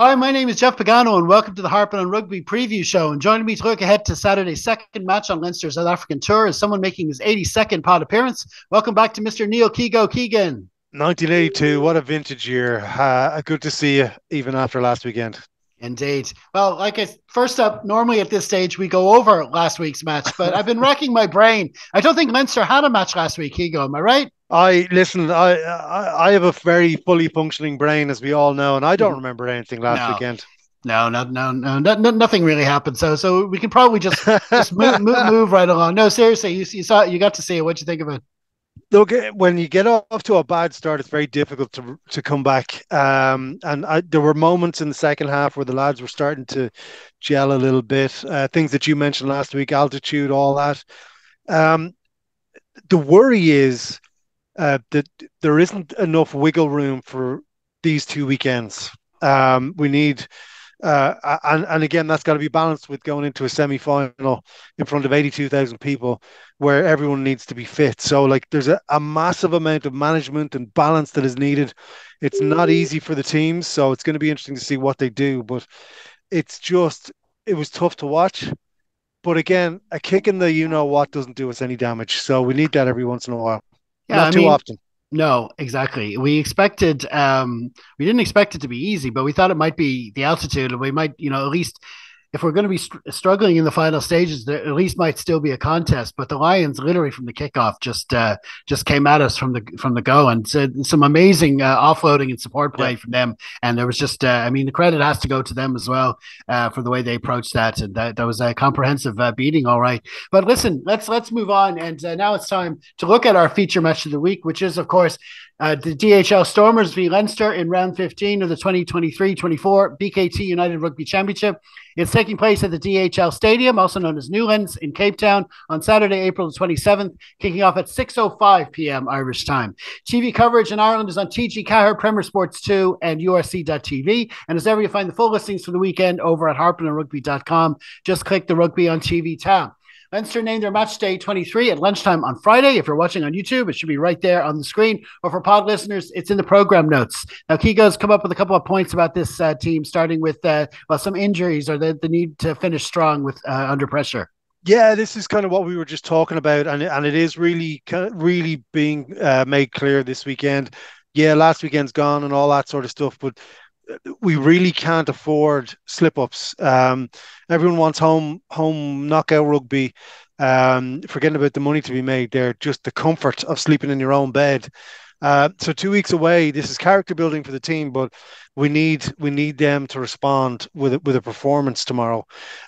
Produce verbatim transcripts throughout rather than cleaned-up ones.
Hi, my name is Jeff Pagano, and welcome to the Harpen on Rugby preview show. And joining me to look ahead to Saturday's second match on Leinster's South African tour is someone making his eighty-second pod appearance. Welcome back to Mister Neil Keego Keegan. nineteen eighty-two, what a vintage year. Uh, good to see you even after last weekend. Indeed. Well, like I first up, normally at this stage we go over last week's match, but I've been racking my brain. I don't think Leinster had a match last week, Keego. Am I right? I listen. I, I I have a very fully functioning brain, as we all know, and I don't Mhm. remember anything last No, weekend. no, no, no, no, no, no, nothing really happened. So, so we can probably just just move move, move right along. No, seriously, you, you saw, you got to see it. What'd you think of it? Look, eh, when you get off to a bad start, it's very difficult to to come back. Um, and I, there were moments in the second half where the lads were starting to gel a little bit. Uh, things that you mentioned last week, altitude, all that. Um, the worry is uh, that there isn't enough wiggle room for these two weekends. Um, we need, uh, and and again, that's got to be balanced with going into a semi final in front of eighty-two thousand people, where everyone needs to be fit. So, like, there's a, a massive amount of management and balance that is needed. It's not easy for the teams, so it's going to be interesting to see what they do. But it's just, it was tough to watch. But again, a kick in the you know what doesn't do us any damage. So we need that every once in a while. Yeah, I Not too mean, often. no, exactly. We expected, um, we didn't expect it to be easy, but we thought it might be the altitude, and we might, you know, at least if we're going to be str- struggling in the final stages, there at least might still be a contest. But the Lions, literally from the kickoff, just uh, just came at us from the from the go, and so some amazing uh, offloading and support Yeah. play from them. And there was just, uh, I mean, the credit has to go to them as well uh, for the way they approached that, and that, that was a comprehensive uh, beating, all right. But listen, let's let's move on, and uh, now it's time to look at our feature match of the week, which is, of course, uh, the D H L Stormers v Leinster in round fifteen of the twenty twenty-three twenty-four B K T United Rugby Championship. It's taking place at the D H L Stadium, also known as Newlands, in Cape Town on Saturday, April the twenty-seventh, kicking off at six oh five p.m. Irish time. T V coverage in Ireland is on T G Cahir, Premier Sports two, and U R C dot T V. And as ever, you find the full listings for the weekend over at harpen and rugby dot com. Just click the Rugby on T V tab. Leinster named their match day twenty-three at lunchtime on Friday. If you're watching on YouTube, it should be right there on the screen. Or for pod listeners, it's in the program notes. Now, Keego's come up with a couple of points about this uh, team, starting with uh, well, some injuries or the, the need to finish strong with uh, under pressure. Yeah, this is kind of what we were just talking about, and and it is really really being uh, made clear this weekend. Yeah, last weekend's gone and all that sort of stuff, but we really can't afford slip ups. Um, everyone wants home home knockout rugby. Um, forgetting about the money to be made there, just the comfort of sleeping in your own bed. Uh, so two weeks away, this is character building for the team, but we need we need them to respond with a, with a performance tomorrow.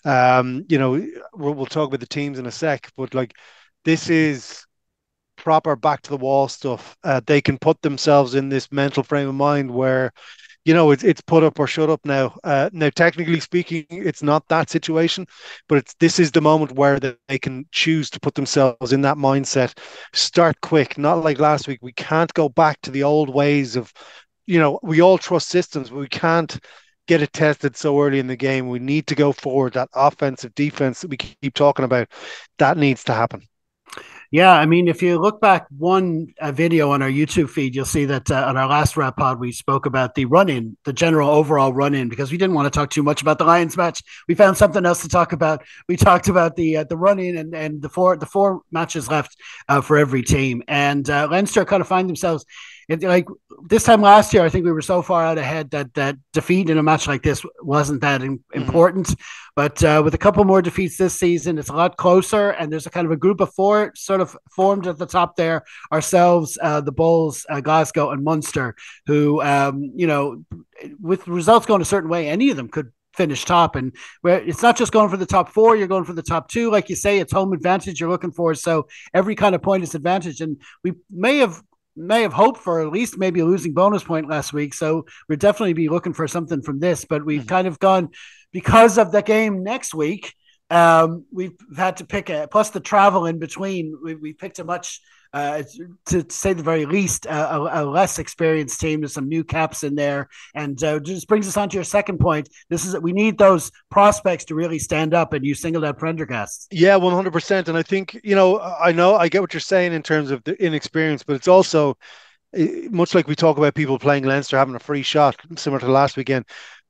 Um, you know, we'll, we'll talk about the teams in a sec, but like this is proper back to the wall stuff. Uh, they can put themselves in this mental frame of mind where you know, it's it's put up or shut up now. Uh, now, technically speaking, it's not that situation, but it's this is the moment where they, they can choose to put themselves in that mindset. Start quick, not like last week. We can't go back to the old ways of, you know, we all trust systems, but we can't get it tested so early in the game. We need to go forward. That offensive defense that we keep talking about, that needs to happen. Yeah, I mean, if you look back one uh, video on our YouTube feed, you'll see that uh, on our last wrap pod, we spoke about the run in, the general overall run in, because we didn't want to talk too much about the Lions match. We found something else to talk about. We talked about the uh, the run in and, and the four the four matches left uh, for every team, and uh, Leinster kind of find themselves. It, like this time last year, I think we were so far out ahead that that defeat in a match like this wasn't that in, Mm-hmm. important. But uh, with a couple more defeats this season, it's a lot closer, and there's a kind of a group of four sort of formed at the top there. Ourselves, uh, the Bulls, uh, Glasgow, and Munster, who, um, you know, with results going a certain way, any of them could finish top. And where it's not just going for the top four, you're going for the top two. Like you say, it's home advantage you're looking for. So every kind of point is advantage. And we may have may have hoped for at least maybe a losing bonus point last week. So we'll definitely be looking for something from this. But we've Mm-hmm. kind of gone because of the game next week. Um, we've had to pick a plus the travel in between. We, we picked a much, uh, to say the very least, uh, a, a less experienced team. There's some new caps in there, and uh, just brings us on to your second point. This is that we need those prospects to really stand up, and you singled out Prendergast. Yeah, one hundred percent. And I think, you know, I know I get what you're saying in terms of the inexperience, but it's also eh, much like we talk about people playing Leinster having a free shot, similar to last weekend.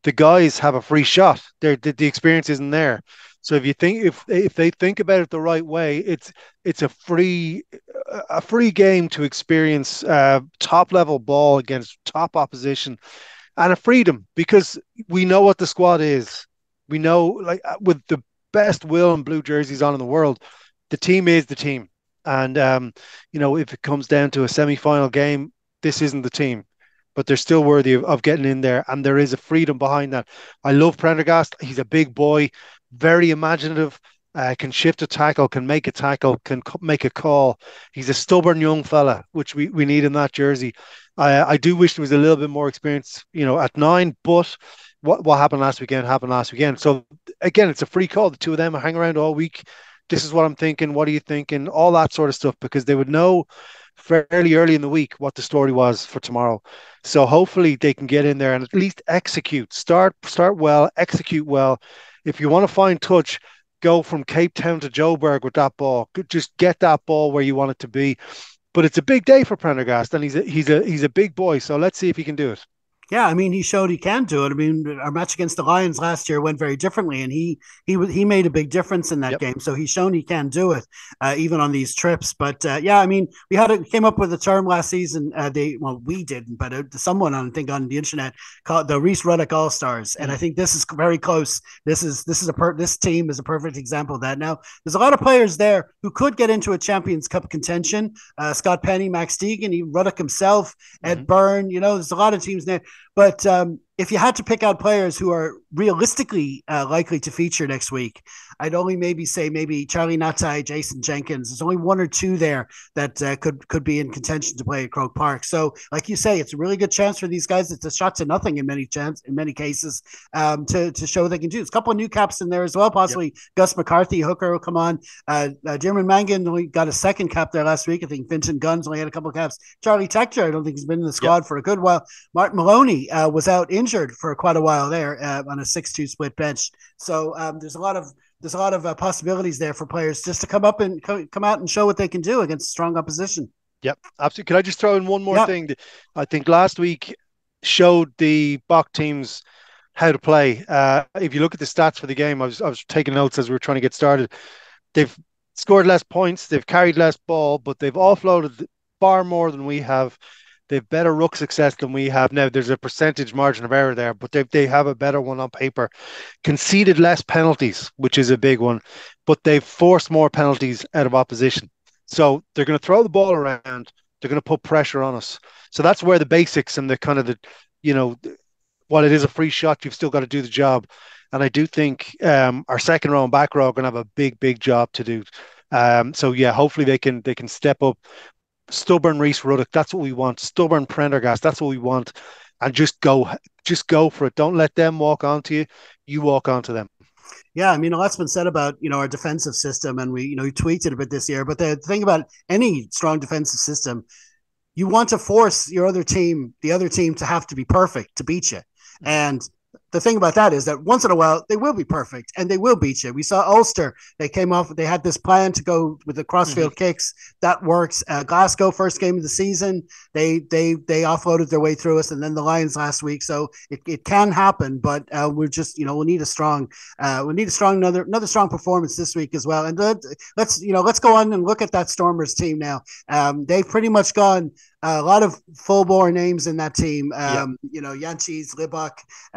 the guys have a free shot. They're, the, the experience isn't there. So if you think if if they think about it the right way, it's it's a free a free game to experience uh, top level ball against top opposition and a freedom because we know what the squad is. We know like uh, with the best will and blue jerseys on in the world, the team is the team. And um, you know, if it comes down to a semi-final game, this isn't the team, but they're still worthy of, of getting in there, and there is a freedom behind that. I love Prendergast. He's a big boy, very imaginative, uh, can shift a tackle, can make a tackle, can co- make a call. He's a stubborn young fella, which we, we need in that jersey. I, I do wish there was a little bit more experience, you know, at nine, but what, what happened last weekend happened last weekend. So again, it's a free call. The two of them hang around all week. This is what I'm thinking. What are you thinking? All that sort of stuff, because they would know fairly early in the week what the story was for tomorrow. So hopefully they can get in there and at least execute. Start start well, execute well. If you want to find touch, go from Cape Town to Joburg with that ball. Just get that ball where you want it to be. But it's a big day for Prendergast, and he's a he's a he's a big boy. So let's see if he can do it. Yeah, I mean, he showed he can do it. I mean, our match against the Lions last year went very differently, and he he he made a big difference in that Yep. game. So he's shown he can do it, uh, even on these trips. But uh, yeah, I mean, we had a, came up with a term last season. Uh, they well, we didn't, but uh, someone I think on the internet called the Reese Ruddock All Stars, and I think this is very close. This is this is a per, this team is a perfect example of that. Now, there's a lot of players there who could get into a Champions Cup contention. Uh, Scott Penny, Max Deegan, even Ruddock himself, Ed mm-hmm. Byrne. You know, there's a lot of teams there. But um, if you had to pick out players who are realistically uh, likely to feature next week, I'd only maybe say maybe Charlie Natai, Jason Jenkins. There's only one or two there that uh, could could be in contention to play at Croke Park. So, like you say, it's a really good chance for these guys. It's a shot to nothing in many chance in many cases um, to to show what they can do. There's a couple of new caps in there as well. Possibly yep. Gus McCarthy, hooker will come on. Uh, uh, Jeremy Mangan only got a second cap there last week. I think Vincent Guns only had a couple of caps. Charlie Tector, I don't think he's been in the squad yep. for a good while. Martin Maloney uh, was out injured for quite a while there uh, on a six two split bench. So um, there's a lot of there's a lot of uh, possibilities there for players just to come up and co- come out and show what they can do against strong opposition. Yep, absolutely. Can I just throw in one more yep. thing? I think last week showed the Bok teams how to play. Uh, if you look at the stats for the game, I was I was taking notes as we were trying to get started. They've scored less points, they've carried less ball, but they've offloaded far more than we have. They've better ruck success than we have. Now, there's a percentage margin of error there, but they they have a better one on paper. Conceded less penalties, which is a big one, but they've forced more penalties out of opposition. So they're going to throw the ball around. They're going to put pressure on us. So that's where the basics and the kind of the, you know, while it is a free shot, you've still got to do the job. And I do think um, our second row and back row are going to have a big, big job to do. Um, so yeah, hopefully they can they can step up. Stubborn Reese Ruddock, that's what we want. Stubborn Prendergast, that's what we want. And just go, just go for it. Don't let them walk onto you. You walk onto them. Yeah, I mean, a lot's been said about, you know, our defensive system, and we, you know, we tweeted a bit this year. But the thing about any strong defensive system, you want to force your other team, the other team, to have to be perfect to beat you. And the thing about that is that once in a while they will be perfect and they will beat you. We saw Ulster; they came off. They had this plan to go with the crossfield mm-hmm. kicks. That works. Uh, Glasgow, first game of the season, they they they offloaded their way through us, and then the Lions last week. So it, it can happen, but uh, we're just you know we need a strong uh, we need a strong another another strong performance this week as well. And let, let's you know let's go on and look at that Stormers team now. Um, they've pretty much gone. Uh, a lot of full-bore names in that team. Um, yep. You know, Yanchis, Libak,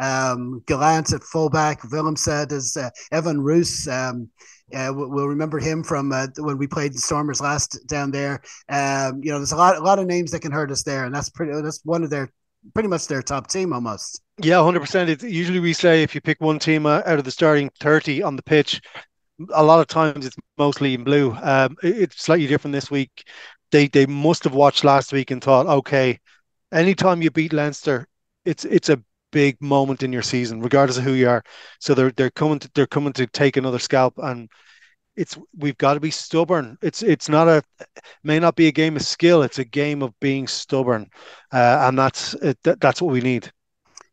um, Gallant at fullback, Willemse, there's uh, Evan Roos. Um, uh, we'll remember him from uh, when we played the Stormers last down there. Um, you know, there's a lot, a lot of names that can hurt us there, and that's pretty. That's one of their, pretty much their top team almost. Yeah, one hundred percent. It's usually we say if you pick one team out of the starting thirty on the pitch, a lot of times it's mostly in blue. Um, it's slightly different this week. They they must have watched last week and thought, okay, anytime you beat Leinster, it's it's a big moment in your season, regardless of who you are. So they're they're coming to they're coming to take another scalp, and it's we've got to be stubborn. It's it's not a may not be a game of skill. It's a game of being stubborn, uh, and that's it, that, that's what we need.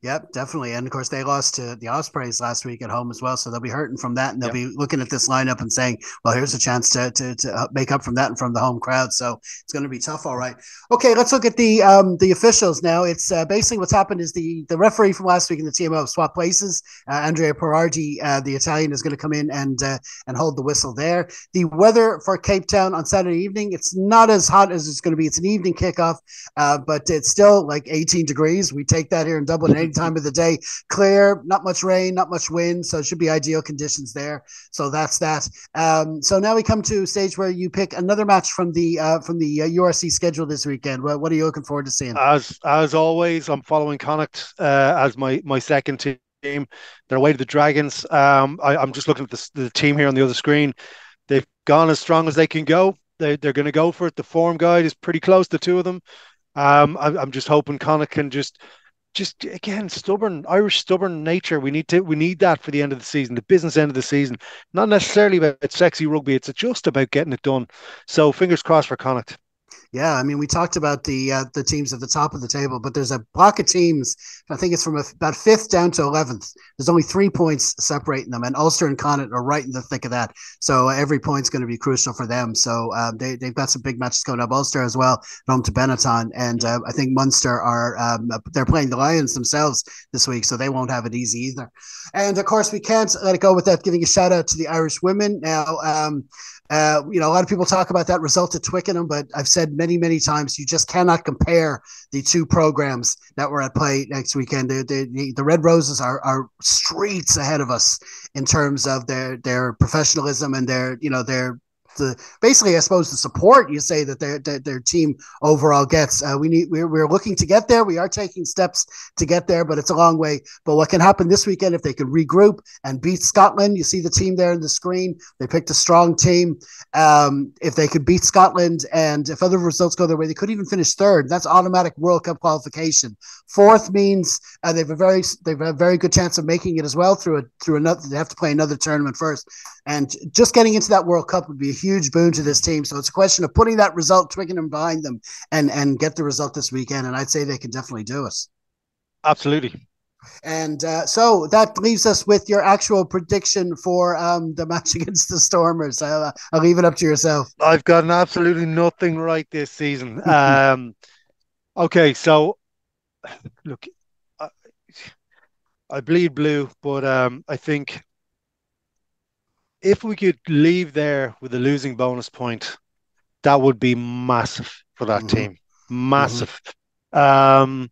Yep, definitely. And of course, they lost to the Ospreys last week at home as well. So they'll be hurting from that. And they'll Yep. be looking at this lineup and saying, well, here's a chance to, to, to make up from that and from the home crowd. So it's going to be tough. All right. Okay, let's look at the um, the officials now. It's uh, basically what's happened is the, the referee from last week in the T M O have swapped places. Uh, Andrea Perardi, uh, the Italian, is going to come in and, uh, and hold the whistle there. The weather for Cape Town on Saturday evening, it's not as hot as it's going to be. It's an evening kickoff, uh, but it's still like eighteen degrees. We take that here in Dublin any time of the day. Clear, not much rain, not much wind, so it should be ideal conditions there. So that's that. Um, so now we come to a stage where you pick another match from the uh, from the uh, U R C schedule this weekend. What, what are you looking forward to seeing? As as always, I'm following Connacht uh, as my my second team. They're away to the Dragons. Um, I, I'm just looking at the, the team here on the other screen. They've gone as strong as they can go. They, they're going to go for it. The form guide is pretty close, the two of them. Um, I, I'm just hoping Connacht can just just again stubborn Irish stubborn nature. We need to we need that for the end of the season, the business end of the season. Not necessarily about sexy rugby. It's just about getting it done. So fingers crossed for Connacht. Yeah, I mean, we talked about the uh, the teams at the top of the table, but there's a block of teams. I think it's from a, about fifth down to eleventh. There's only three points separating them, and Ulster and Connacht are right in the thick of that. So uh, every point's going to be crucial for them. So uh, they they've got some big matches coming up. Ulster as well, home to Benetton, and uh, I think Munster are um, they're playing the Lions themselves this week, so they won't have it easy either. And of course, we can't let it go without giving a shout out to the Irish women. Now, um, Uh, you know, a lot of people talk about that result at Twickenham, but I've said many, many times you just cannot compare the two programs that were at play next weekend. The, the, the Red Roses are, are streets ahead of us in terms of their their professionalism and their, you know, their the basically, I suppose, the support you say that their their, their team overall gets. Uh, we need we're, we're looking to get there. We are taking steps to get there, but it's a long way. But what can happen this weekend if they can regroup and beat Scotland? You see the team there on the screen. They picked a strong team. Um, if they could beat Scotland, and if other results go their way, they could even finish third. That's automatic World Cup qualification. Fourth means uh, they've a very they've a very good chance of making it as well through a through another. They have to play another tournament first, and just getting into that World Cup would be a huge boon to this team. So it's a question of putting that result, Twickenham behind them, and and get the result this weekend. And I'd say they can definitely do it. Absolutely. And uh, so that leaves us with your actual prediction for um, the match against the Stormers. I'll, I'll leave it up to yourself. I've gotten absolutely nothing right this season. Um, okay, so look, I, I bleed blue, but um, I think if we could leave there with a losing bonus point, that would be massive for that mm-hmm. team. Massive. Mm-hmm. Um,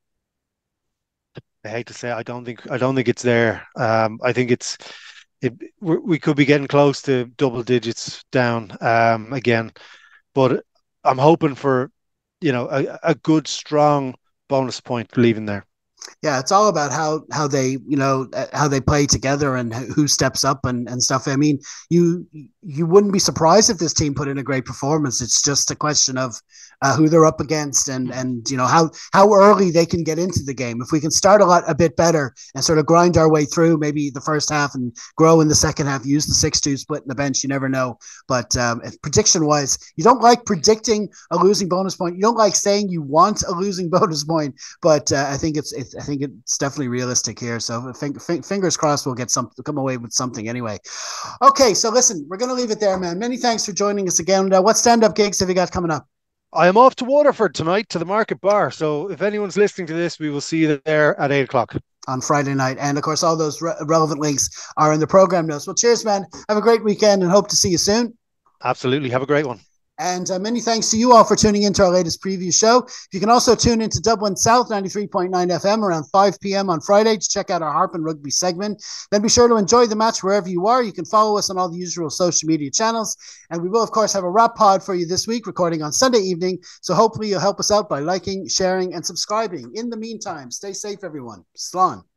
I hate to say, I don't think I don't think it's there. Um, I think it's it. We could be getting close to double digits down um, again, but I'm hoping for you know a, a good strong bonus point leaving there. Yeah, it's all about how how they you know how they play together and who steps up and, and stuff. I mean, you you wouldn't be surprised if this team put in a great performance. It's just a question of uh, who they're up against and and you know how how early they can get into the game. If we can start a lot a bit better and sort of grind our way through maybe the first half and grow in the second half, use the six two split in the bench. You never know. But um, prediction wise, you don't like predicting a losing bonus point. You don't like saying you want a losing bonus point. But uh, I think it's, it's I think it's definitely realistic here. So fingers crossed we'll get some come away with something anyway. Okay, so listen, we're gonna leave it there, man. Many thanks for joining us again. Uh, what stand-up gigs have you got coming up? I am off to Waterford tonight to the Market Bar. So if anyone's listening to this, we will see you there at eight o'clock on Friday night. And of course, all those re- relevant links are in the program notes. Well, cheers, man. Have a great weekend and hope to see you soon. Absolutely. Have a great one. And uh, many thanks to you all for tuning into our latest preview show. You can also tune into Dublin South ninety-three point nine F M around five p.m. on Friday to check out our Harp and Rugby segment. Then be sure to enjoy the match wherever you are. You can follow us on all the usual social media channels. And we will, of course, have a wrap pod for you this week, recording on Sunday evening. So hopefully you'll help us out by liking, sharing, and subscribing. In the meantime, stay safe, everyone. Slán.